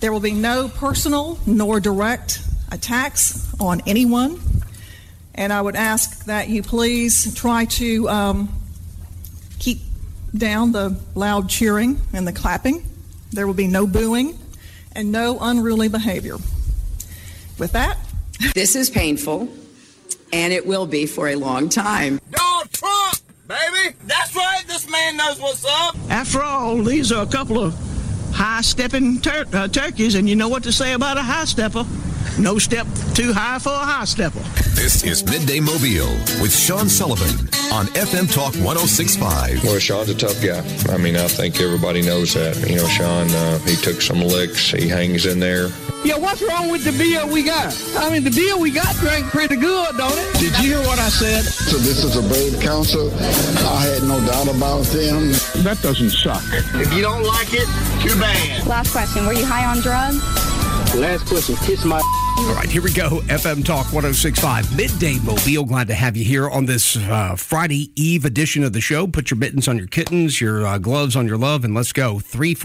There will be no personal nor direct attacks on anyone. And I would ask that you please try to keep down the loud cheering and the clapping. There will be no booing and no unruly behavior. With that, this is painful, and it will be for a long time. Donald Trump, baby! That's right, this man knows what's up. After all, these are a couple of high-stepping turkeys, and you know what to say about a high stepper. No step too high for a high stepper. This is Midday Mobile with Sean Sullivan on FM Talk 106.5. Well, Sean's a tough guy. I mean, I think everybody knows that. You know, Sean, he took some licks. He hangs in there. Yeah, what's wrong with the beer we got? I mean, the beer we got drank pretty good, don't it? Did you hear what I said? So this is a brave council. I had no doubt about them. That doesn't suck. If you don't like it, too bad. Last question, were you high on drugs? Last question, kiss my... All right, here we go. FM Talk 106.5 Midday Mobile. Glad to have you here on this Friday Eve edition of the show. Put your mittens on your kittens, your gloves on your love, and let's go.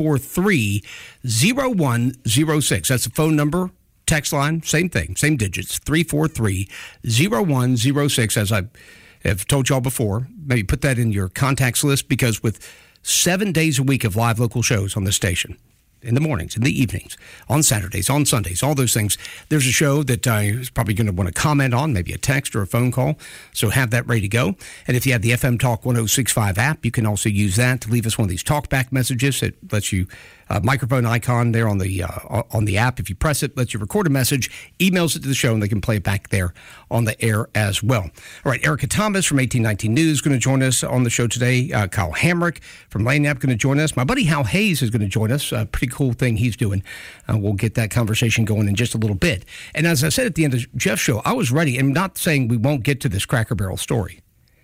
343-0106. That's the phone number. Text line, same thing, same digits. 343-0106. As I have told y'all before, maybe put that in your contacts list, because with 7 days a week of live local shows on this station, in the mornings, in the evenings, on Saturdays, on Sundays, all those things. There's a show that is probably going to want to comment on, maybe a text or a phone call. So have that ready to go. And if you have the FM Talk 106.5 app, you can also use that to leave us one of these talkback messages. It lets you, microphone icon there on the app. If you press it, lets you record a message, emails it to the show, and they can play it back there on the air as well. All right, Erica Thomas from 1819 News is going to join us on the show today. Kyle Hamrick from Lane App going to join us. My buddy Hal Hayes is going to join us. Pretty cool thing he's doing. We'll get that conversation going in just a little bit. And as I said at the end of Jeff's show, I was ready. I'm not saying we won't get to this Cracker Barrel story.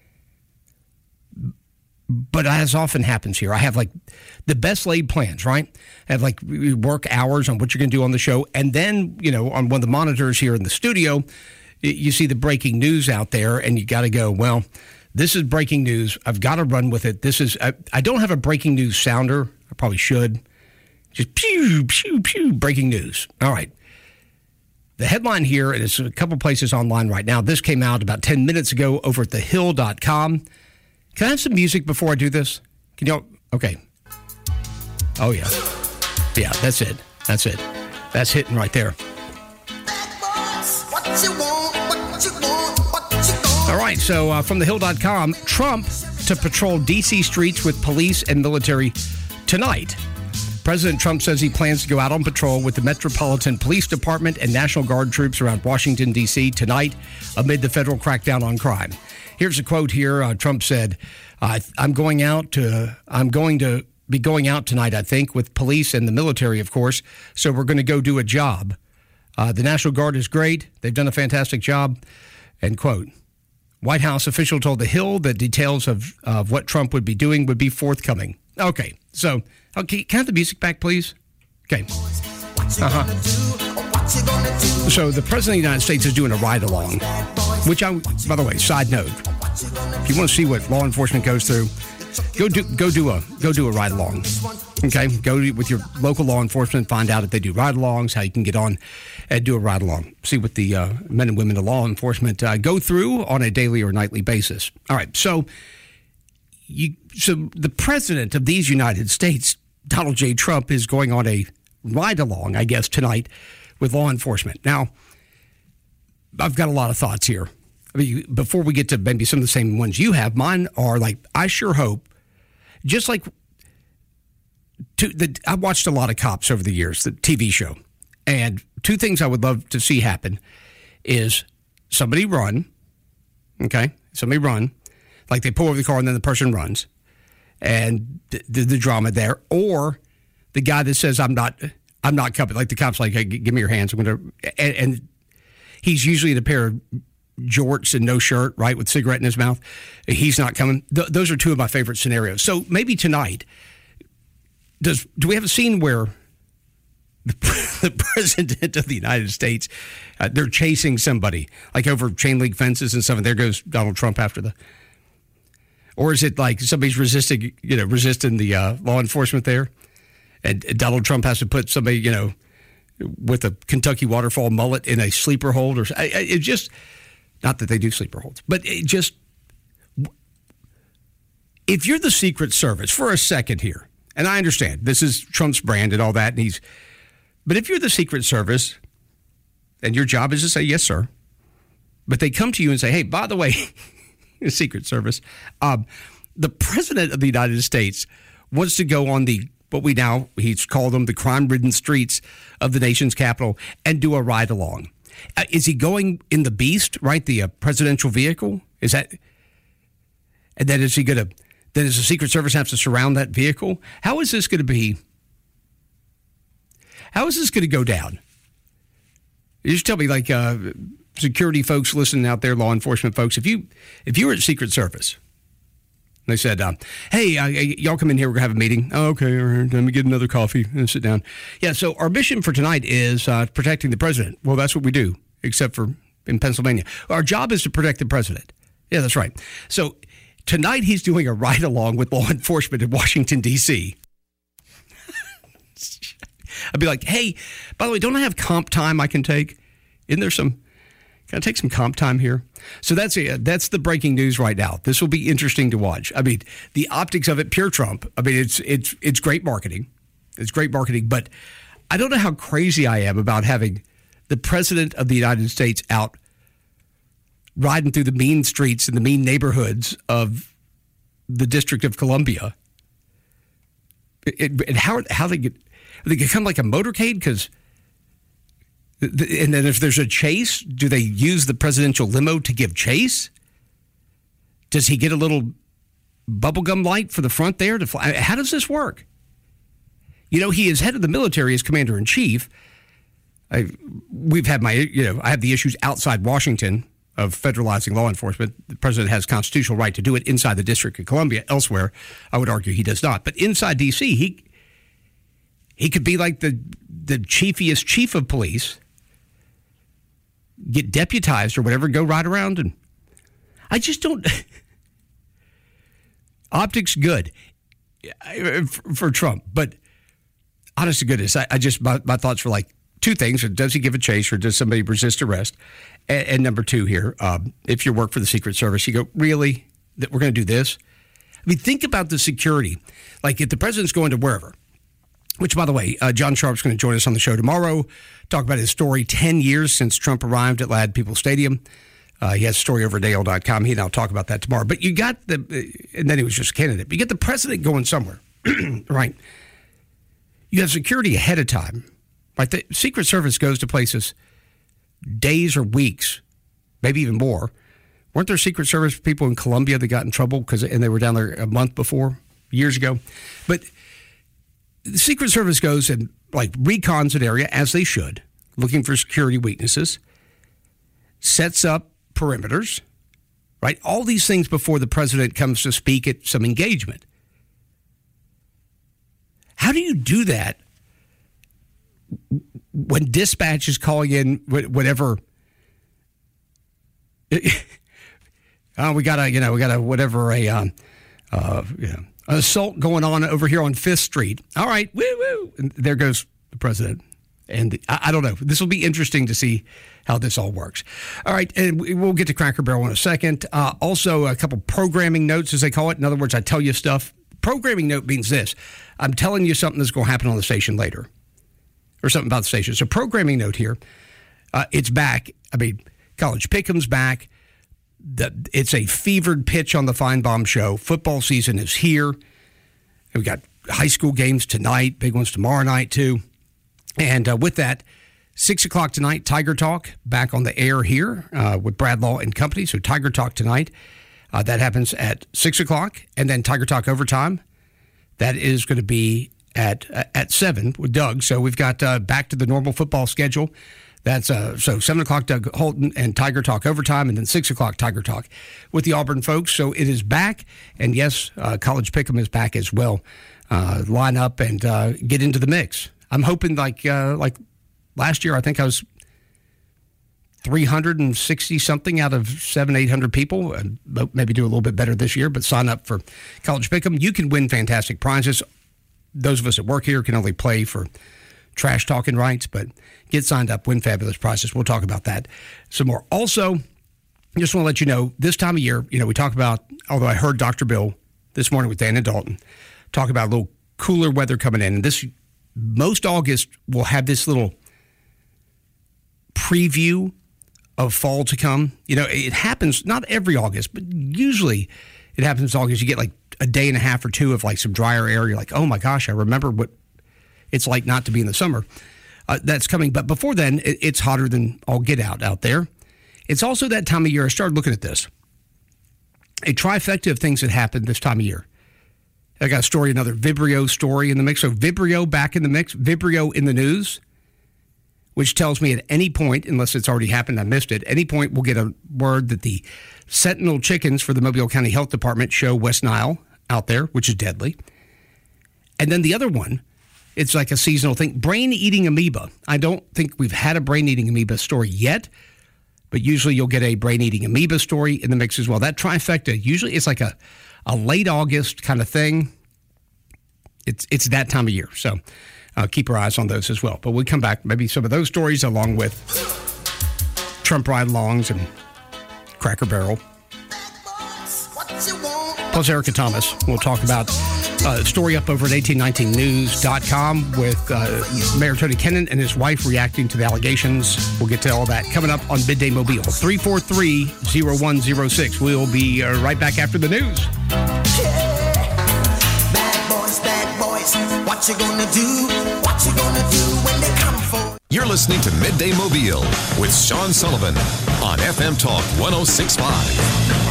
But as often happens here, I have like the best laid plans, right? I have like work hours on what you're going to do on the show. And then, you know, on one of the monitors here in the studio, you see the breaking news out there and you got to go, well, this is breaking news. I've got to run with it. This is, I don't have a breaking news sounder. I probably should. Just pew, pew, pew, breaking news. All right. The headline here, and it's a couple places online right now. This came out about 10 minutes ago over at thehill.com. Can I have some music before I do this? Can y'all? Okay. Oh, yeah. Yeah, that's it. That's it. That's hitting right there. All right, so from thehill.com, Trump to patrol D.C. streets with police and military tonight. President Trump says he plans to go out on patrol with the Metropolitan Police Department and National Guard troops around Washington, D.C. tonight amid the federal crackdown on crime. Here's a quote here. Trump said, I'm going to be going out tonight, I think, with police and the military, of course. So we're going to go do a job. The National Guard is great. They've done a fantastic job. End quote. White House official told The Hill that details of what Trump would be doing would be forthcoming. Okay. So, can I have the music back, please? Okay. So the President of the United States is doing a ride-along, which by the way, side note, if you want to see what law enforcement goes through, go do a ride-along. Okay, go with your local law enforcement, find out if they do ride-alongs, how you can get on and do a ride-along. See what the men and women of law enforcement go through on a daily or nightly basis. All right, so the President of these United States, Donald J. Trump, is going on a ride-along, I guess, tonight with law enforcement. Now, I've got a lot of thoughts here. I mean, before we get to maybe some of the same ones you have, mine are like, I sure hope, just like, I watched a lot of Cops over the years, the TV show, and two things I would love to see happen is somebody run, like they pull over the car and then the person runs, and the drama there, or the guy that says, I'm not coming, like the cop's like, hey, give me your hands, I'm going to, and he's usually in a pair of jorts and no shirt, right, with a cigarette in his mouth. He's not coming. Those are two of my favorite scenarios. So maybe tonight, do we have a scene where the President of the United States, they're chasing somebody, like over chain link fences and stuff, and there goes Donald Trump after the, or is it like somebody's resisting the law enforcement there, and Donald Trump has to put somebody, with a Kentucky waterfall mullet in a sleeper hold. It just, not that they do sleeper holds, but it just, if you're the Secret Service for a second here, and I understand this is Trump's brand and all that, but if you're the Secret Service and your job is to say, yes, sir, but they come to you and say, hey, by the way, the Secret Service, the President of the United States wants to go on he's called them the crime-ridden streets of the nation's capital and do a ride-along. Is he going in the Beast, right, the presidential vehicle? Is that, and then is he going to, then does the Secret Service have to surround that vehicle? How is this going to be, how is this going to go down? You just tell me, like, security folks listening out there, law enforcement folks, if you were at Secret Service, they said, hey, y'all come in here, we're going to have a meeting. Oh, okay, all right, let me get another coffee and sit down. Yeah, so our mission for tonight is protecting the president. Well, that's what we do, except for in Pennsylvania. Our job is to protect the president. Yeah, that's right. So tonight he's doing a ride-along with law enforcement in Washington, D.C. I'd be like, hey, by the way, don't I have comp time I can take? Isn't there some... Can I take some comp time here? So that's the breaking news right now. This will be interesting to watch. I mean, the optics of it, pure Trump. I mean, it's great marketing. It's great marketing, but I don't know how crazy I am about having the President of the United States out riding through the mean streets and the mean neighborhoods of the District of Columbia. And how they come like a motorcade? Because... And then if there's a chase, do they use the presidential limo to give chase? Does he get a little bubblegum light for the front there to fly? How does this work? You know, he is head of the military as commander-in-chief. I have the issues outside Washington of federalizing law enforcement. The president has constitutional right to do it inside the District of Columbia. Elsewhere, I would argue he does not. But inside D.C., he could be like the chiefiest chief of police, get deputized or whatever, go ride around. And I just don't. Optics good for Trump, but honest to goodness, my thoughts were like two things: does he give a chase, or does somebody resist arrest? And number two here, if you work for the Secret Service, you go, really, that we're going to do this? I mean, think about the security. Like if the president's going to wherever. Which, by the way, John Sharp's going to join us on the show tomorrow, talk about his story, 10 years since Trump arrived at Ladd-Peoples Stadium. He has a story over at AL.com. He and I'll talk about that tomorrow. But you got and then he was just a candidate. But you get the president going somewhere, right? You have security ahead of time, right? The Secret Service goes to places days or weeks, maybe even more. Weren't there Secret Service people in Colombia that got in trouble and they were down there a month before, years ago? But the Secret Service goes and like recons an area, as they should, looking for security weaknesses, sets up perimeters, right? All these things before the president comes to speak at some engagement. How do you do that when dispatch is calling in whatever? We got an assault going on over here on 5th Street. All right, woo. And there goes the president. And I don't know. This will be interesting to see how this all works. All right, and we'll get to Cracker Barrel in a second. Also, a couple programming notes, as they call it. In other words, I tell you stuff. Programming note means this. I'm telling you something that's going to happen on the station later, or something about the station. So programming note here. It's back. I mean, College Pick'em's back. It's a fevered pitch on the Feinbaum Show. Football season is here. We got high school games tonight, big ones tomorrow night too. And with that, 6 o'clock tonight, Tiger Talk back on the air here with Brad Law and Company. So Tiger Talk tonight, that happens at 6 o'clock, and then Tiger Talk Overtime. That is going to be at 7 with Doug. So we've got back to the normal football schedule. That's so 7 o'clock, Doug Holton and Tiger Talk Overtime, and then 6 o'clock, Tiger Talk with the Auburn folks. So it is back, and yes, College Pick'em is back as well. Line up and get into the mix. I'm hoping like last year, I think I was 360 something out of 700-800 people. And maybe do a little bit better this year, but sign up for College Pick'em. You can win fantastic prizes. Those of us that work here can only play for trash talking rights, but get signed up, win fabulous prizes. We'll talk about that some more. Also, just want to let you know, this time of year, we talk about, although I heard Dr. Bill this morning with Dan and Dalton talk about a little cooler weather coming in. And most August will have this little preview of fall to come. It happens not every August, but usually it happens in August. You get like a day and a half or two of like some drier air. You're like, oh my gosh, I remember what it's like not to be in the summer. That's coming. But before then, it's hotter than all get out there. It's also that time of year. I started looking at this. A trifecta of things that happen this time of year. I got a story, another Vibrio story in the mix. So Vibrio back in the mix, Vibrio in the news, which tells me at any point, unless it's already happened, I missed it, any point we'll get a word that the sentinel chickens for the Mobile County Health Department show West Nile out there, which is deadly. And then the other one, it's like a seasonal thing, brain-eating amoeba. I don't think we've had a brain-eating amoeba story yet, but usually you'll get a brain-eating amoeba story in the mix as well. That trifecta, usually it's like a late August kind of thing. It's that time of year, so keep our eyes on those as well. But we'll come back, maybe some of those stories along with Trump ride-alongs and Cracker Barrel. Plus Erica Thomas. We'll talk about a story up over at 1819news.com with Mayor Tony Kennon and his wife reacting to the allegations. We'll get to all that coming up on Midday Mobile. 343-0106. We'll be right back after the news. Bad boys, what you gonna do? What you gonna do when they come for? You're listening to Midday Mobile with Sean Sullivan on FM Talk 106.5.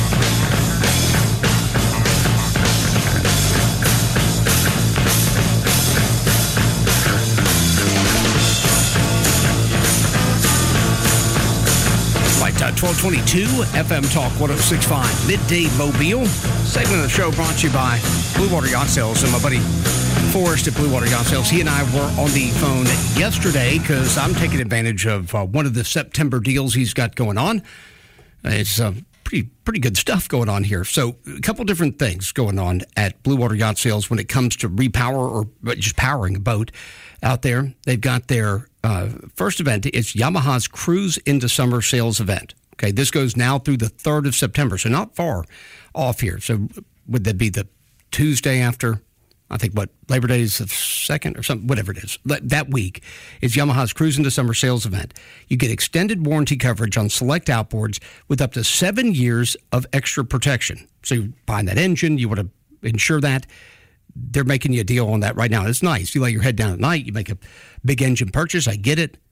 Right, 1222 FM Talk 106.5 Midday Mobile. Segment of the show brought to you by Blue Water Yacht Sales and my buddy Forrest at Blue Water Yacht Sales. He and I were on the phone yesterday because I'm taking advantage of one of the September deals he's got going on. It's pretty good stuff going on here. So a couple different things going on at Blue Water Yacht Sales when it comes to repower or just powering a boat out there. They've got their first event. It's Yamaha's Cruise into Summer sales event. Okay, this goes now through the 3rd of September, so not far off here. So would that be the Tuesday after, I think, Labor Day is the 2nd or something, whatever it is. That week is Yamaha's Cruise into Summer sales event. You get extended warranty coverage on select outboards with up to 7 years of extra protection. So you're buying that engine, you want to insure that. They're making you a deal on that right now. It's nice. You lay your head down at night, you make a big engine purchase. I get it.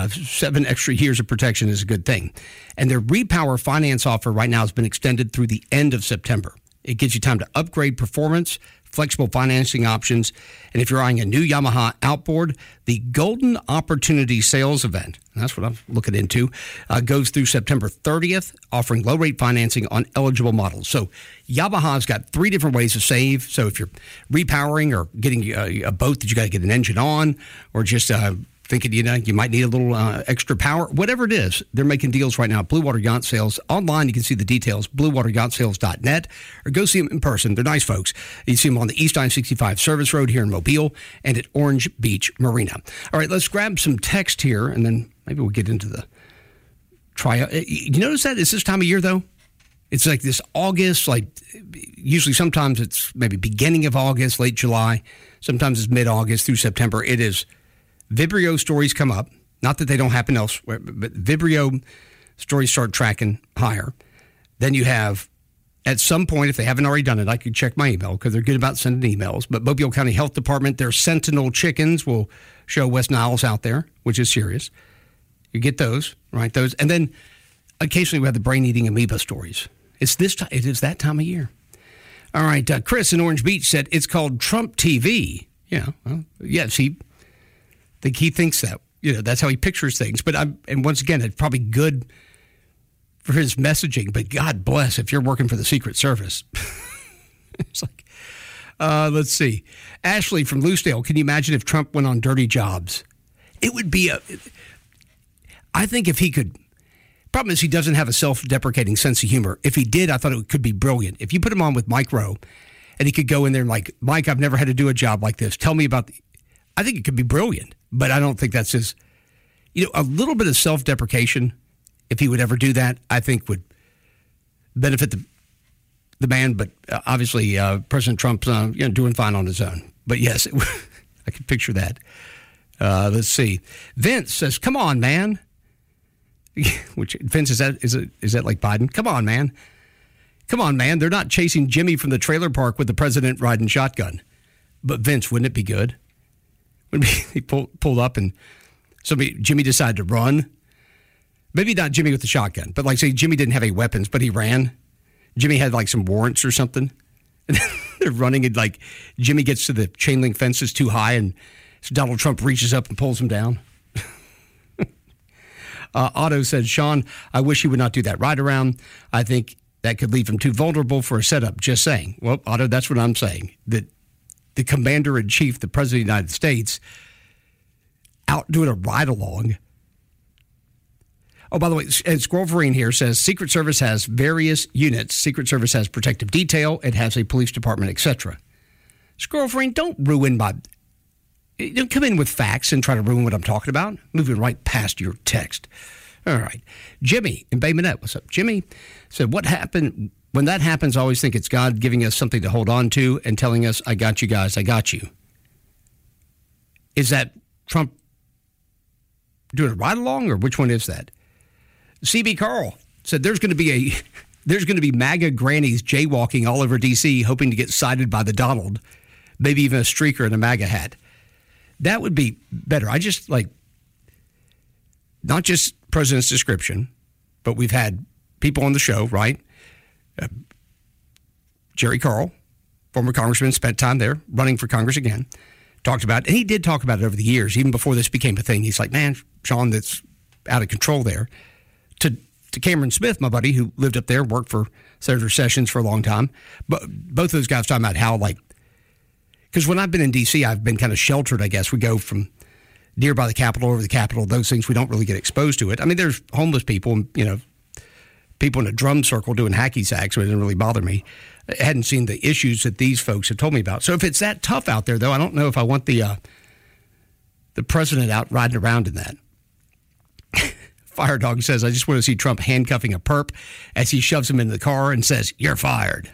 7 extra years of protection is a good thing. And their Repower finance offer right now has been extended through the end of September. It gives you time to upgrade performance, flexible financing options, and if you're eyeing a new Yamaha outboard, the Golden Opportunity Sales Event, and that's what I'm looking into, goes through September 30th, offering low-rate financing on eligible models. So Yamaha's got 3 different ways to save. So if you're repowering or getting a boat that you got to get an engine on, or just thinking, you might need a little extra power, whatever it is, they're making deals right now at Blue Water Yacht Sales. Online, you can see the details, bluewateryachtsales.net, or go see them in person. They're nice folks. You see them on the East I-65 Service Road here in Mobile and at Orange Beach Marina. All right, let's grab some text here, and then maybe we'll get into the trial. You notice that? It's this time of year, though? It's like this August, usually sometimes it's maybe beginning of August, late July. Sometimes it's mid-August through September. It is Vibrio stories come up. Not that they don't happen elsewhere, but Vibrio stories start tracking higher. Then you have, at some point, if they haven't already done it, I could check my email because they're good about sending emails. But Mobile County Health Department, their Sentinel chickens will show West Niles out there, which is serious. You get those, right? Those, and then occasionally we have the brain-eating amoeba stories. It is that time of year. All right, Chris in Orange Beach said it's called Trump TV. Yeah, well, yes, he thinks that, that's how he pictures things. But and once again, it's probably good for his messaging, but God bless if you're working for the Secret Service. It's like, let's see. Ashley from Loosedale, can you imagine if Trump went on dirty jobs? It would be I think if he could, problem is he doesn't have a self-deprecating sense of humor. If he did, I thought it could be brilliant. If you put him on with Mike Rowe and he could go in there and like, Mike, I've never had to do a job like this. Tell me about I think it could be brilliant. But I don't think that's his. A little bit of self-deprecation, if he would ever do that, I think would benefit the man. But obviously, President Trump's doing fine on his own. But yes, I can picture that. Let's see. Vince says, "Come on, man." Which Vince is that like Biden? Come on, man. Come on, man. They're not chasing Jimmy from the trailer park with the president riding shotgun. But Vince, wouldn't it be good? When he pulled up and Jimmy decided to run. Maybe not Jimmy with the shotgun, but like say Jimmy didn't have any weapons, but he ran. Jimmy had like some warrants or something. And they're running and like Jimmy gets to the chain link fence is too high and so Donald Trump reaches up and pulls him down. Otto said, Sean, I wish he would not do that ride around. I think that could leave him too vulnerable for a setup. Just saying. Well, Otto, that's what I'm saying. That the commander-in-chief, the president of the United States, out doing a ride-along. Oh, by the way, and Squirrel Vereen here says, Secret Service has various units. Secret Service has protective detail. It has a police department, etc. Squirrel Vereen, don't come in with facts and try to ruin what I'm talking about. Moving right past your text. All right. Jimmy in Bay Minette. What's up? Jimmy said, what happened? When that happens, I always think it's God giving us something to hold on to and telling us, I got you guys, I got you. Is that Trump doing a ride along or which one is that? CB Carl said there's going to be MAGA grannies jaywalking all over D.C. hoping to get cited by the Donald, maybe even a streaker in a MAGA hat. That would be better. I just like not just president's description, but we've had people on the show, right? Jerry Carl, former congressman, spent time there running for Congress again, talked about it. And he did talk about it over the years, even before this became a thing. He's like, man, Sean, that's out of control there. To Cameron Smith, my buddy, who lived up there, worked for Senator Sessions for a long time. But both of those guys talking about how, like, because when I've been in D.C., I've been kind of sheltered, I guess. We go from nearby the Capitol, over the Capitol, those things, we don't really get exposed to it. I mean, there's homeless people, people in a drum circle doing hacky sacks, so it didn't really bother me. I hadn't seen the issues that these folks have told me about. So if it's that tough out there, though, I don't know if I want the president out riding around in that. Fire Dog says, I just want to see Trump handcuffing a perp as he shoves him into the car and says, you're fired.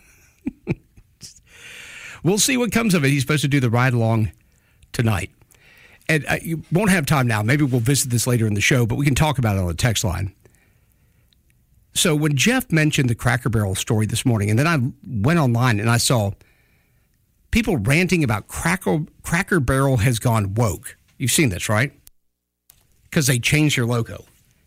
We'll see what comes of it. He's supposed to do the ride along tonight. And you won't have time now. Maybe we'll visit this later in the show, but we can talk about it on the text line. So when Jeff mentioned the Cracker Barrel story this morning, and then I went online and I saw people ranting about Cracker Barrel has gone woke. You've seen this, right? Because they changed their logo.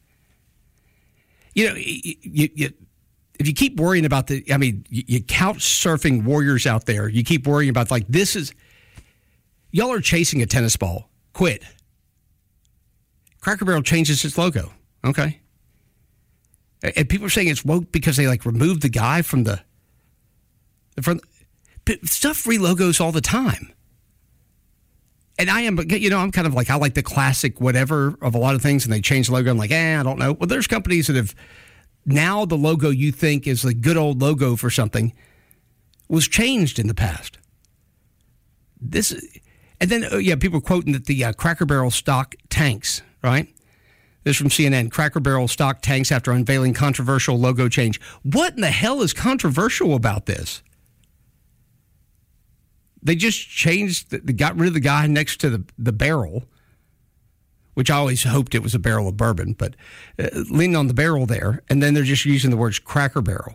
If you keep worrying about you couch surfing warriors out there, you keep worrying about y'all are chasing a tennis ball. Quit. Cracker Barrel changes its logo. Okay. And people are saying it's woke because they removed the guy from the front. Stuff re-logos all the time. And I'm kind of I like the classic whatever of a lot of things, and they change the logo. I'm like, I don't know. Well, there's companies that have, now the logo you think is the good old logo for something was changed in the past. And then, people quoting that the Cracker Barrel stock tanks, right? This is from CNN. Cracker Barrel stock tanks after unveiling controversial logo change. What in the hell is controversial about this? They just changed, got rid of the guy next to the barrel, which I always hoped it was a barrel of bourbon, but leaning on the barrel there, and then they're just using the words Cracker Barrel.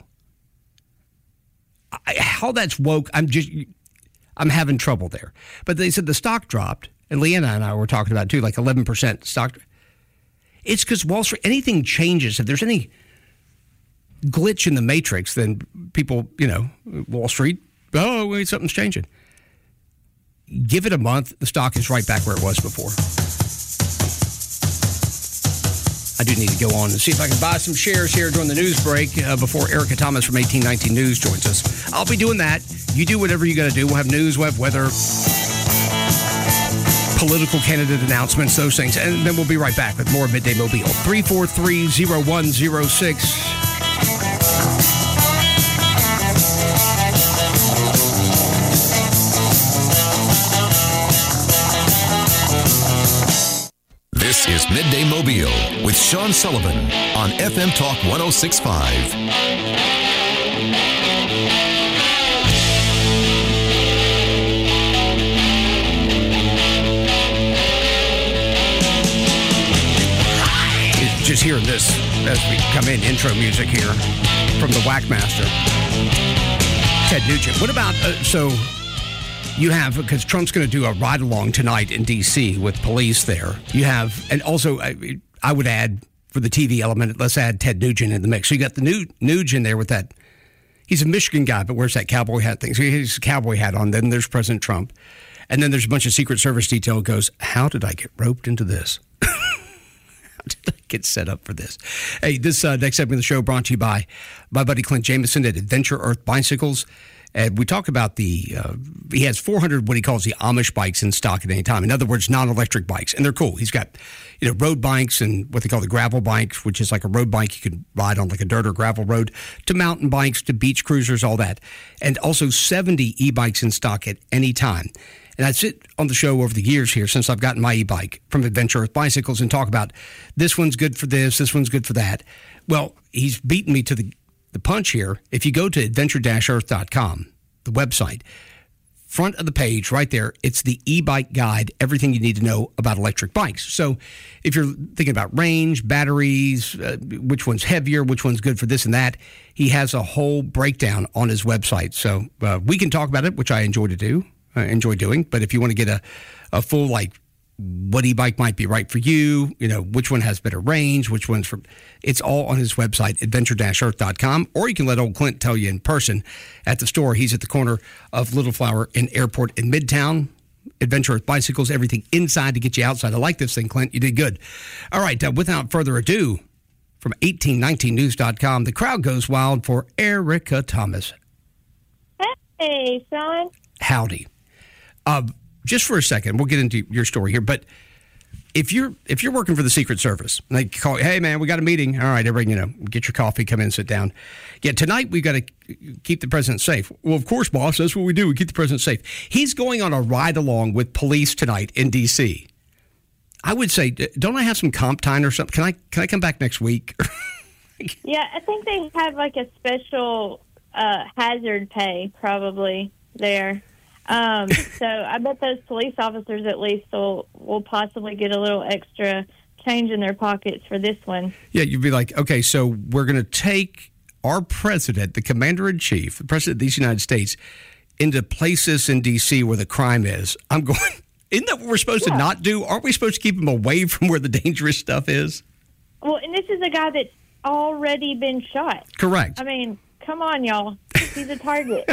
How that's woke, I'm having trouble there. But they said the stock dropped, and Leanna and I were talking about it too, 11% stock. It's because Wall Street, anything changes. If there's any glitch in the matrix, then people, Wall Street, oh, wait, something's changing. Give it a month, the stock is right back where it was before. I do need to go on and see if I can buy some shares here during the news break before Erica Thomas from 1819 News joins us. I'll be doing that. You do whatever you got to do. We'll have news, we'll have weather, political candidate announcements, those things. And then we'll be right back with more Midday Mobile. 343-0106. This is Midday Mobile with Sean Sullivan on FM Talk 106.5. Just hearing this as we come in, intro music here from the Whackmaster, Ted Nugent. What about, so you have, because Trump's going to do a ride-along tonight in D.C. with police there. You have, and also I would add, for the TV element, let's add Ted Nugent in the mix. So you got the Nugent in there with that, he's a Michigan guy, but wears that cowboy hat thing. So he has a cowboy hat on. Then there's President Trump. And then there's a bunch of Secret Service detail that goes, how did I get roped into this? Did I get set up for this? Hey, this next segment of the show brought to you by my buddy Clint Jameson at Adventure Earth Bicycles. And we talk about he has 400 what he calls the Amish bikes in stock at any time. In other words, non-electric bikes. And they're cool. He's got, road bikes and what they call the gravel bikes, which is like a road bike you could ride on like a dirt or gravel road, to mountain bikes, to beach cruisers, all that. And also 70 e-bikes in stock at any time. And I sit on the show over the years here since I've gotten my e-bike from Adventure Earth Bicycles and talk about this one's good for this one's good for that. Well, he's beaten me to the punch here. If you go to adventure-earth.com, the website, front of the page right there, it's the e-bike guide, everything you need to know about electric bikes. So if you're thinking about range, batteries, which one's heavier, which one's good for this and that, he has a whole breakdown on his website. So we can talk about it, which I enjoy doing. But if you want to get a full, like, what e-bike might be right for you, which one has better range, which one's it's all on his website, adventure-earth.com, or you can let old Clint tell you in person at the store. He's at the corner of Little Flower and Airport in Midtown. Adventure Earth Bicycles, everything inside to get you outside. I like this thing, Clint. You did good. All right, without further ado, from 1819news.com, the crowd goes wild for Erica Thomas. Hey, Sean. Howdy. Just for a second, we'll get into your story here, but if you're working for the Secret Service, and they call you, hey man, we got a meeting. All right, everybody, get your coffee, come in, sit down. Yeah, tonight we've got to keep the president safe. Well, of course, boss, that's what we do. We keep the president safe. He's going on a ride along with police tonight in D.C. I would say, don't I have some comp time or something? Can I come back next week? Yeah, I think they have like a special hazard pay probably there. So I bet those police officers at least will possibly get a little extra change in their pockets for this one. Yeah, you'd be like, okay, so we're going to take our president, the commander-in-chief, the president of these United States, into places in D.C. where the crime is. I'm going, isn't that what we're supposed to not do? Aren't we supposed to keep him away from where the dangerous stuff is? Well, and this is a guy that's already been shot. Correct. I mean, come on, y'all. He's a target.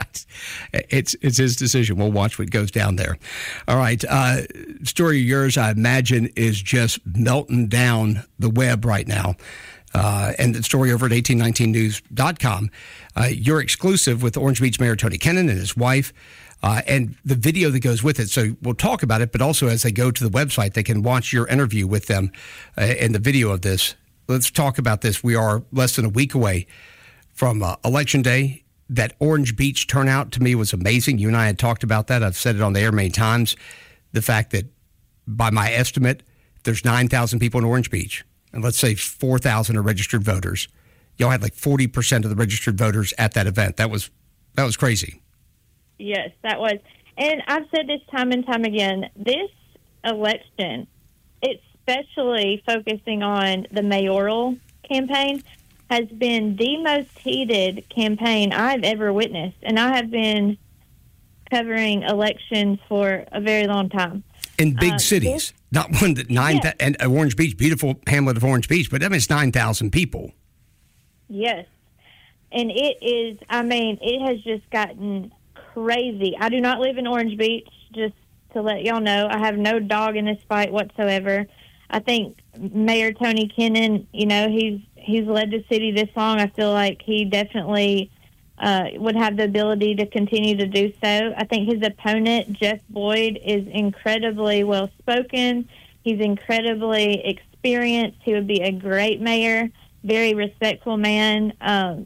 It's his decision. We'll watch what goes down there. All right. Story of yours, I imagine, is just melting down the web right now. And the story over at 1819news.com. You're exclusive with Orange Beach Mayor Tony Kennon and his wife. And the video that goes with it. So we'll talk about it, but also as they go to the website, they can watch your interview with them and the video of this. Let's talk about this. We are less than a week away from Election Day. That Orange Beach turnout to me was amazing. You and I had talked about that. I've said it on the air many times. The fact that, by my estimate, there's 9,000 people in Orange Beach, and let's say 4,000 are registered voters. Y'all had like 40% of the registered voters at that event. That was crazy. Yes, that was. And I've said this time and time again, this election, especially focusing on the mayoral campaign, has been the most heated campaign I've ever witnessed. And I have been covering elections for a very long time. In big cities, not one that and Orange Beach, beautiful hamlet of Orange Beach, but that means 9,000 people. Yes. And it is, it has just gotten crazy. I do not live in Orange Beach, just to let y'all know. I have no dog in this fight whatsoever. I think Mayor Tony Kennon, he's led the city this long. I feel like he definitely would have the ability to continue to do so. I think his opponent, Jeff Boyd, is incredibly well-spoken. He's incredibly experienced. He would be a great mayor, very respectful man. I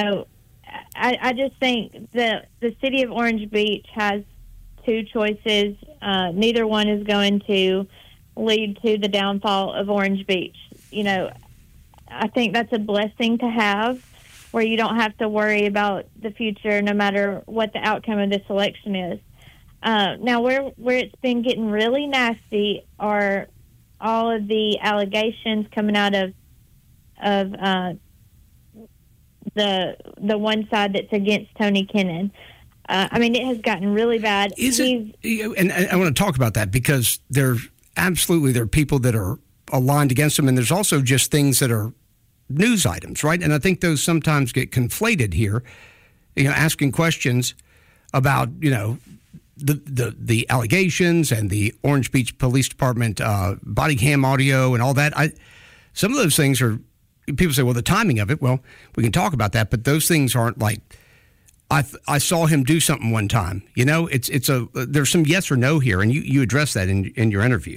just think that the city of Orange Beach has two choices. Neither one is going to lead to the downfall of Orange Beach. You know, I think that's a blessing to have, where you don't have to worry about the future no matter what the outcome of this election is. Now, where it's been getting really nasty are all of the allegations coming out of the one side that's against Tony Kennon. I mean, it has gotten really bad. And I want to talk about that, because there are people that are aligned against him, and there's also just things that are news items, right? And I think those sometimes get conflated here, asking questions about, the allegations and the Orange Beach Police Department body cam audio and all that. Some of those things are, people say, well, the timing of it, well, we can talk about that, but those things aren't like, I saw him do something one time. There's some yes or no here, and you address that in your interview.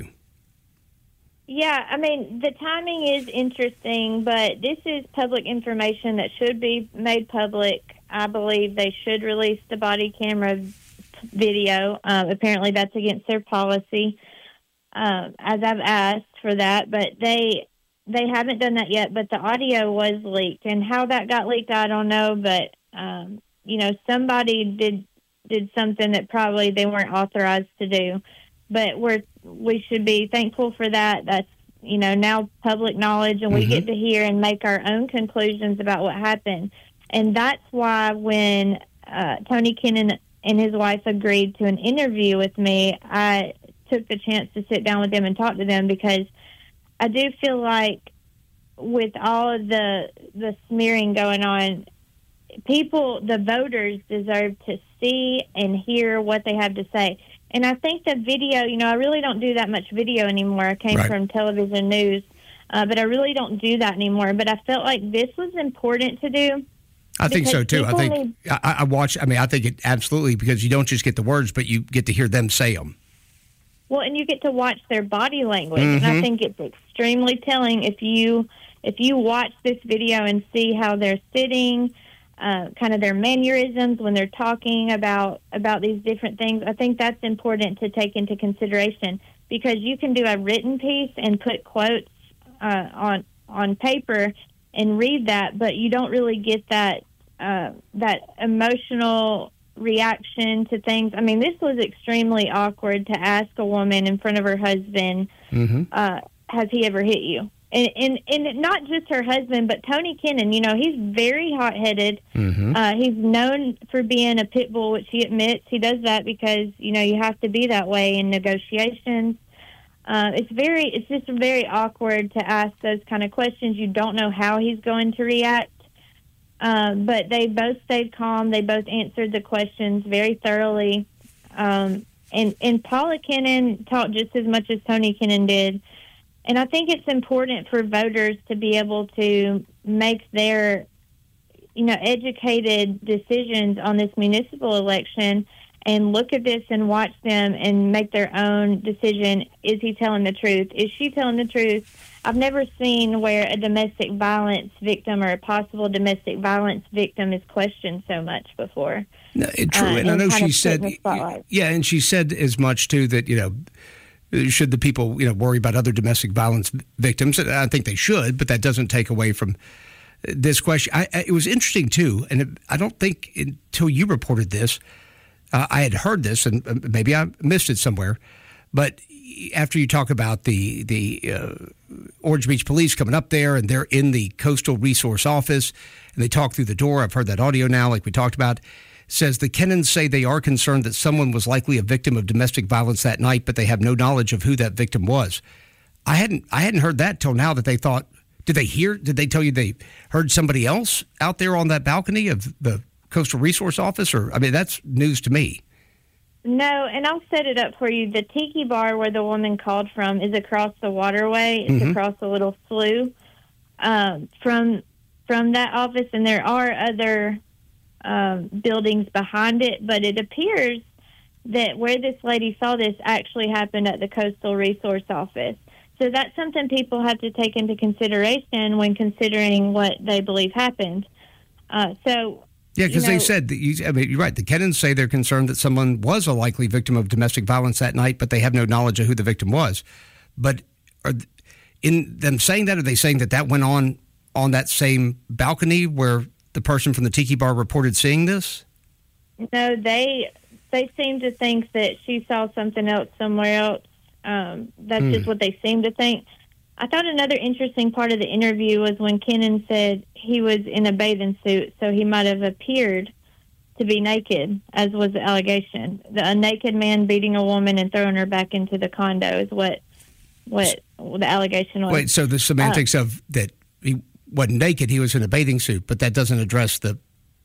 Yeah, I mean, the timing is interesting, but this is public information that should be made public. I believe they should release the body camera video. Apparently that's against their policy, as I've asked for that, but they haven't done that yet. But the audio was leaked, and how that got leaked, I don't know, but somebody did something that probably they weren't authorized to do. But we should be thankful for that. That's, now public knowledge, and we get to hear and make our own conclusions about what happened. And that's why when Tony Kennon and his wife agreed to an interview with me, I took the chance to sit down with them and talk to them, because I do feel like with all of the smearing going on, the voters deserve to see and hear what they have to say. And I think the video, I really don't do that much video anymore. I came from television news, but I really don't do that anymore. But I felt like this was important to do. I think so, too. I think I think it absolutely, because you don't just get the words, but you get to hear them say them. Well, and you get to watch their body language. And I think it's extremely telling if you watch this video and see how they're sitting, kind of their mannerisms when they're talking about these different things. I think that's important to take into consideration, because you can do a written piece and put quotes on paper and read that, but you don't really get that emotional reaction to things. I mean, this was extremely awkward to ask a woman in front of her husband, has he ever hit you? And not just her husband, but Tony Kennon, he's very hot-headed. He's known for being a pit bull, which he admits. He does that because, you have to be that way in negotiations. It's just very awkward to ask those kind of questions. You don't know how he's going to react. But they both stayed calm. They both answered the questions very thoroughly. And Paula Kennon talked just as much as Tony Kennon did. And I think it's important for voters to be able to make their, educated decisions on this municipal election and look at this and watch them and make their own decision. Is he telling the truth? Is she telling the truth? I've never seen where a domestic violence victim or a possible domestic violence victim is questioned so much before. No, true. And I know she said, and she said as much, too, that, should the people, worry about other domestic violence victims? I think they should, but that doesn't take away from this question. It was interesting, too, and I don't think until you reported this, I had heard this, and maybe I missed it somewhere, but after you talk about the Orange Beach Police coming up there, and they're in the Coastal Resource Office, and they talk through the door. I've heard that audio now, like we talked about. Says the Kennons say they are concerned that someone was likely a victim of domestic violence that night, but they have no knowledge of who that victim was. I hadn't heard that till now, that they thought, did they tell you they heard somebody else out there on that balcony of the Coastal Resource Office? Or, I mean, that's news to me. No, and I'll set it up for you. The Tiki Bar where the woman called from is across the waterway. It's across a little slough from that office, and there are other buildings behind it, but it appears that where this lady saw this actually happened at the Coastal Resource Office. So that's something people have to take into consideration when considering what they believe happened. Yeah, because they said, you're right, the Kennons say they're concerned that someone was a likely victim of domestic violence that night, but they have no knowledge of who the victim was. But in them saying that, are they saying that went on that same balcony where the person from the tiki bar reported seeing this? No, they seem to think that she saw something else somewhere else. That's just what they seem to think. I thought another interesting part of the interview was when Kennan said he was in a bathing suit, so he might have appeared to be naked, as was the allegation. A naked man beating a woman and throwing her back into the condo is what the allegation was. Wait, so the semantics of that he wasn't naked, he was in a bathing suit, but that doesn't address the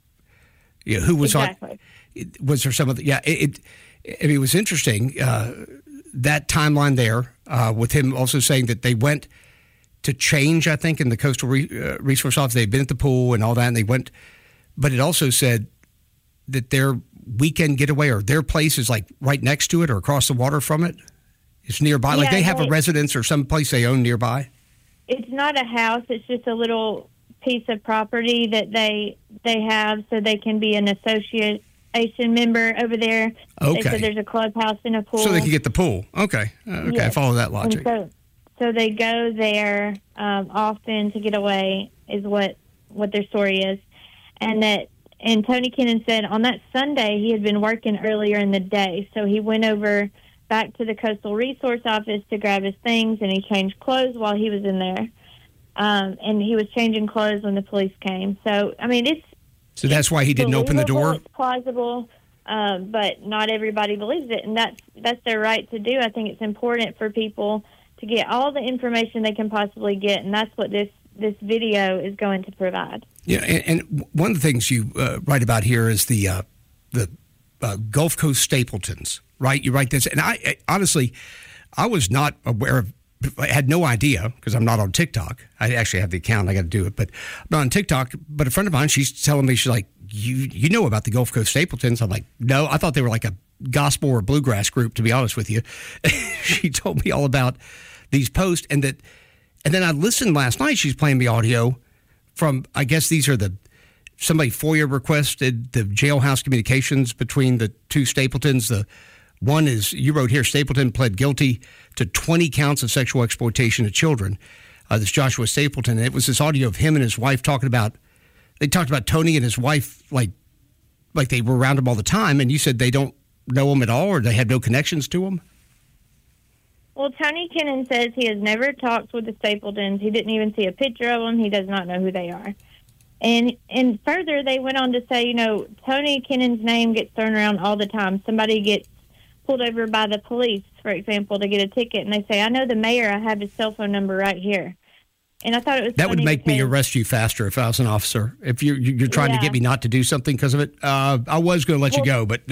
who was exactly. on. Was there some of the, it was interesting, that timeline there, with him also saying that they went to change, I think, in the Coastal Resource Office. They'd been at the pool and all that, and they went, but it also said that their weekend getaway or their place is like right next to it or across the water from it. It's nearby. Like they have a residence or some place they own nearby. It's not a house. It's just a little piece of property that they have so they can be an association member over there. Okay. So there's a clubhouse and a pool. So they can get the pool. Okay. Okay. Yes. I follow that logic. And so they go there often to get away is what their story is. And Tony Kennan said on that Sunday he had been working earlier in the day. So he went over back to the Coastal Resource Office to grab his things, and he changed clothes while he was in there. And he was changing clothes when the police came. So, I mean, So that's why he didn't open the door? It's plausible, but not everybody believes it, and that's their right to do. I think it's important for people to get all the information they can possibly get, and that's what this video is going to provide. Yeah, and one of the things you write about here is the Gulf Coast Stapletons, right? You write this, and I honestly, I was not aware of, I had no idea because I'm not on TikTok. I actually have the account. I got to do it, but I'm not on TikTok. But a friend of mine, she's telling me, she's like, you know about the Gulf Coast Stapletons? I'm like, no, I thought they were like a gospel or bluegrass group, to be honest with you. She told me all about these posts, and then I listened last night. She's playing me audio from, I guess these are somebody FOIA requested the jailhouse communications between the two Stapletons. The one is, you wrote here, Stapleton pled guilty to 20 counts of sexual exploitation of children. This Joshua Stapleton, and it was this audio of him and his wife talked about Tony and his wife like they were around him all the time, and you said they don't know him at all or they have no connections to him? Well, Tony Kennan says he has never talked with the Stapletons. He didn't even see a picture of them. He does not know who they are. And further, they went on to say, Tony Kennan's name gets thrown around all the time. Somebody gets pulled over by the police, for example, to get a ticket, and they say, I know the mayor, I have his cell phone number right here. And I thought it was that would make me arrest you faster if I was an officer. If you're trying to get me not to do something because of it, I was going to let you go, but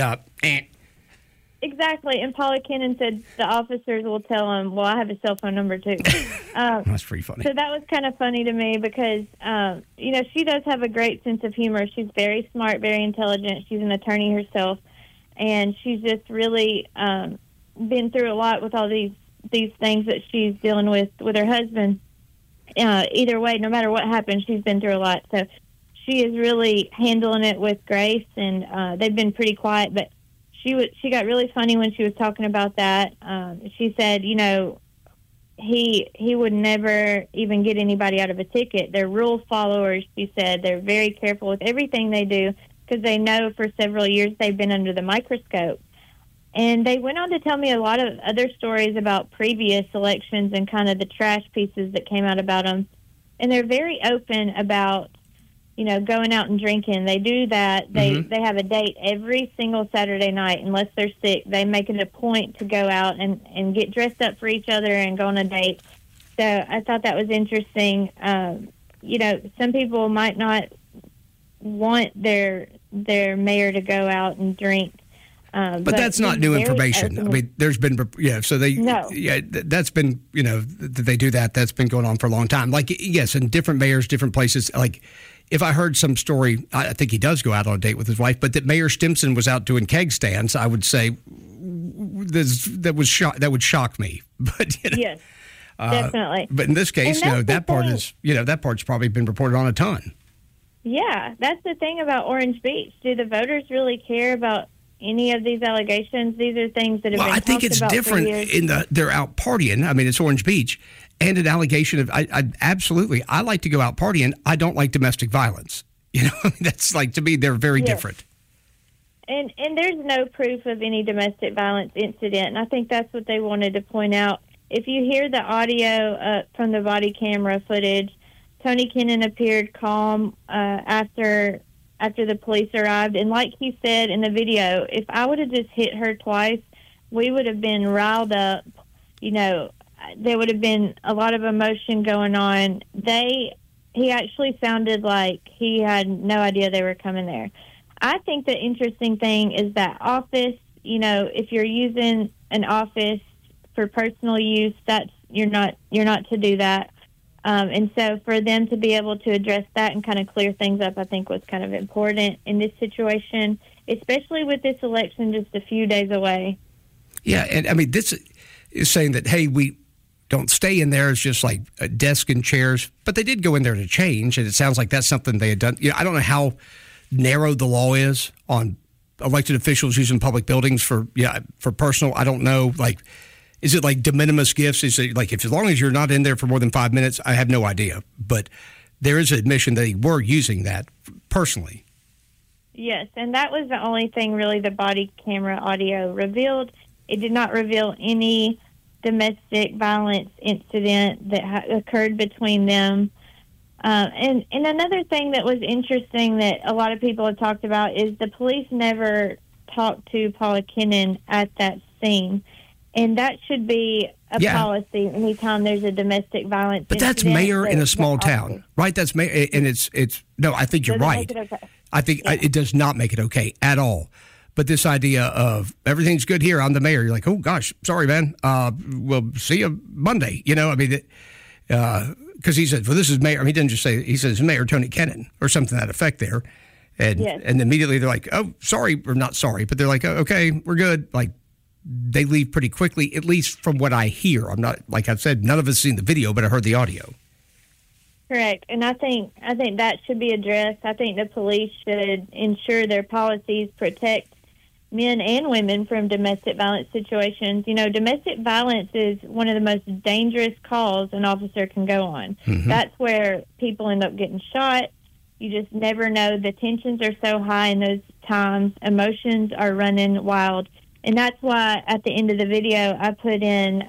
Exactly, and Paula Kennan said the officers will tell him, well, I have his cell phone number too. That's pretty funny. So that was kind of funny to me because, she does have a great sense of humor. She's very smart, very intelligent. She's an attorney herself, and she's just really been through a lot with all these things that she's dealing with her husband. Either way, no matter what happens, she's been through a lot. So she is really handling it with grace, and they've been pretty quiet, but she got really funny when she was talking about that. She said, he would never even get anybody out of a ticket. They're rule followers, she said. They're very careful with everything they do because they know for several years they've been under the microscope. And they went on to tell me a lot of other stories about previous elections and kind of the trash pieces that came out about them. And they're very open about, going out and drinking. They do that. They have a date every single Saturday night. Unless they're sick, they make it a point to go out and get dressed up for each other and go on a date. So I thought that was interesting. Some people might not want their mayor to go out and drink. But that's not new information. I mean, there's been, that's been, that they do that. That's been going on for a long time. Like, yes, in different mayors, different places. Like, if I heard some story, I think he does go out on a date with his wife, but that Mayor Stimson was out doing keg stands, I would say that would shock me. But yes, definitely. But in this case, that part's probably been reported on a ton. Yeah, that's the thing about Orange Beach. Do the voters really care about any of these allegations. These are things that have been I think talked it's about different for years. in they're out partying. I mean, it's Orange Beach, and an allegation of I absolutely. I like to go out partying. I don't like domestic violence. You know, I mean, that's like, to me, they're very different. And there's no proof of any domestic violence incident, and I think that's what they wanted to point out. If you hear the audio from the body camera footage, Tony Kennon appeared calm after the police arrived, and like he said in the video, if I would have just hit her twice, we would have been riled up. You know, there would have been a lot of emotion going on. He actually sounded like he had no idea they were coming there. I think the interesting thing is that office, you know, if you're using an office for personal use, you're not to do that. And so for them to be able to address that and kind of clear things up, I think was kind of important in this situation, especially with this election just a few days away. Yeah, and I mean, this is saying that, hey, we don't stay in there. It's just like a desk and chairs. But they did go in there to change, and it sounds like that's something they had done. You know, I don't know how narrow the law is on elected officials using public buildings for personal. I don't know. Like, is it like de minimis gifts? Is it like, if as long as you're not in there for more than 5 minutes? I have no idea. But there is an admission that they were using that personally. Yes, and that was the only thing really the body camera audio revealed. It did not reveal any domestic violence incident that occurred between them. And another thing that was interesting that a lot of people have talked about is the police never talked to Paula Kennon at that scene. And that should be a policy anytime there's a domestic violence But that's mayor in a small town, right? That's mayor, and it's no, I think you're right. I think it does not make it okay at all. But this idea of everything's good here, I'm the mayor. You're like, oh, gosh, sorry, man. We'll see you Monday. You know, I mean, because he said, well, this is mayor. I mean, he didn't just say, he says Mayor Tony Kennon or something to that effect there. And immediately they're like, oh, sorry, or not sorry, but they're like, oh, okay, we're good. Like, they leave pretty quickly, at least from what I hear. I'm not, like I've said, none of us seen the video, but I heard the audio. Correct, and I think that should be addressed. I think the police should ensure their policies protect men and women from domestic violence situations. You know, domestic violence is one of the most dangerous calls an officer can go on. Mm-hmm. That's where people end up getting shot. You just never know. The tensions are so high in those times. Emotions are running wild. And that's why at the end of the video, I put in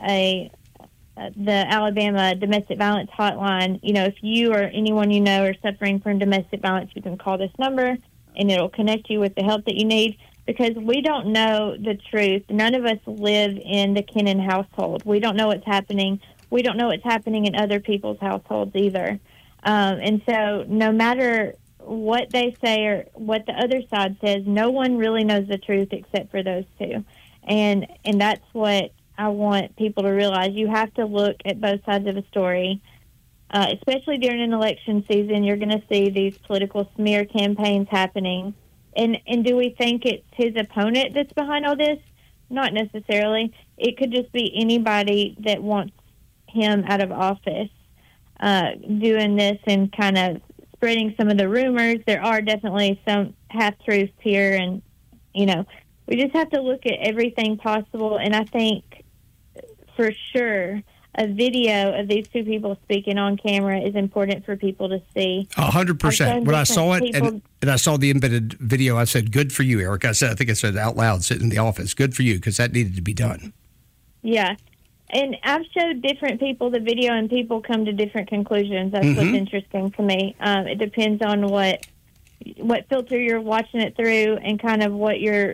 the Alabama domestic violence hotline. You know, if you or anyone you know are suffering from domestic violence, you can call this number and it'll connect you with the help that you need, because we don't know the truth. None of us live in the Kennon household. We don't know what's happening. We don't know what's happening in other people's households either. And so no matter what they say or what the other side says, no one really knows the truth except for those two. And that's what I want people to realize. You have to look at both sides of a story. Especially during an election season, you're going to see these political smear campaigns happening. And do we think it's his opponent that's behind all this? Not necessarily. It could just be anybody that wants him out of office doing this and kind of spreading some of the rumors. There are definitely some half-truths here, and, you know, we just have to look at everything possible. And I think for sure a video of these two people speaking on camera is important for people to see. 100%. When I saw it, and I saw the embedded video, I said, good for you, Eric. I think I said out loud sitting in the office, good for you, because that needed to be done. Yeah. And I've showed different people the video, and people come to different conclusions. That's what's interesting to me. It depends on what filter you're watching it through and kind of what your,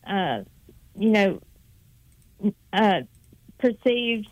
perceived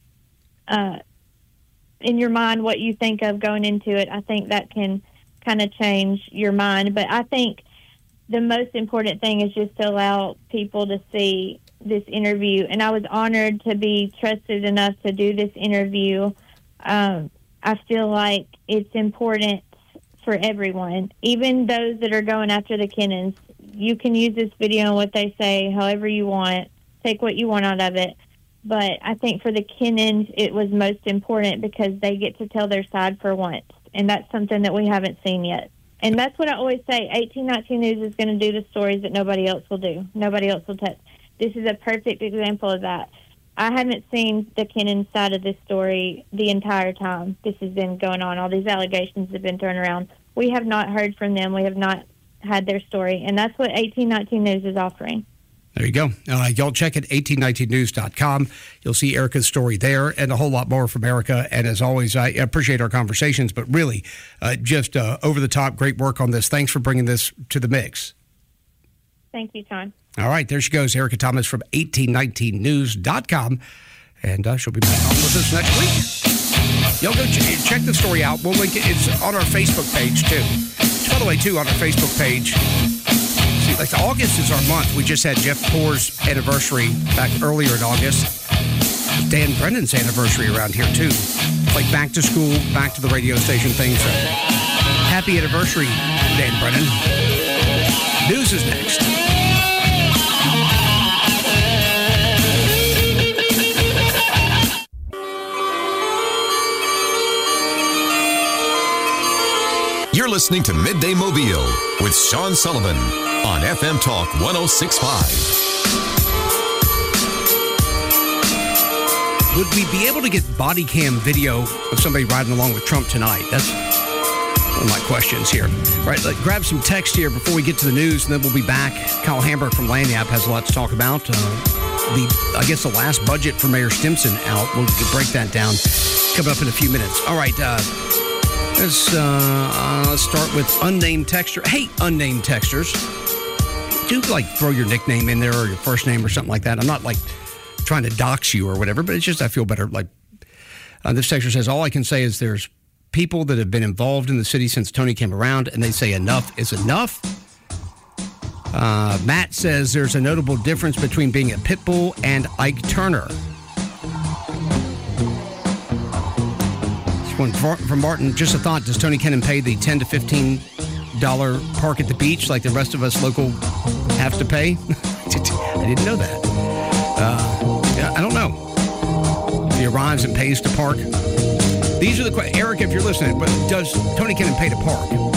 in your mind, what you think of going into it. I think that can kind of change your mind. But I think the most important thing is just to allow people to see this interview. And I was honored to be trusted enough to do this interview. I feel like it's important for everyone, even those that are going after the Kennons. You can use this video and what they say however you want, take what you want out of it. But I think for the Kennons, it was most important because they get to tell their side for once. And that's something that we haven't seen yet. And that's what I always say. 1819 News is going to do the stories that nobody else will do. Nobody else will touch. This is a perfect example of that. I haven't seen the Kennan side of this story the entire time this has been going on. All these allegations have been thrown around. We have not heard from them. We have not had their story. And that's what 1819 News is offering. There you go. Y'all check it, 1819news.com. You'll see Erica's story there and a whole lot more from Erica. And as always, I appreciate our conversations, but really just over the top, great work on this. Thanks for bringing this to the mix. Thank you, Tom. All right, there she goes, Erica Thomas from 1819news.com. And she'll be back on with us next week. Y'all go check the story out. We'll link it. It's on our Facebook page, too. It's, by the way, too, on our Facebook page. See, like August is our month. We just had Jeff Poor's anniversary back earlier in August. Dan Brennan's anniversary around here, too. Like back to school, back to the radio station thing. So happy anniversary, Dan Brennan. News is next. You're listening to Midday Mobile with Sean Sullivan on FM Talk 106.5. Would we be able to get body cam video of somebody riding along with Trump tonight? That's one of my questions here. All right, grab some text here before we get to the news, and then we'll be back. Kyle Hamburg from Lagniappe has a lot to talk about. I guess the last budget for Mayor Stimson out. We'll break that down coming up in a few minutes. All right, let's start with unnamed texter. Hey, unnamed texters, do throw your nickname in there or your first name or something like that. I'm not trying to dox you or whatever, but it's just I feel better. This texter says, all I can say is there's people that have been involved in the city since Tony came around, and they say enough is enough. Matt says there's a notable difference between being a pit bull and Ike Turner. One from Martin, just a thought, does Tony Kennan pay the $10 to $15 park at the beach like the rest of us local have to pay? I didn't know that. I don't know. He arrives and pays to park. These are the questions. Eric, if you're listening, but does Tony Kennan pay to park?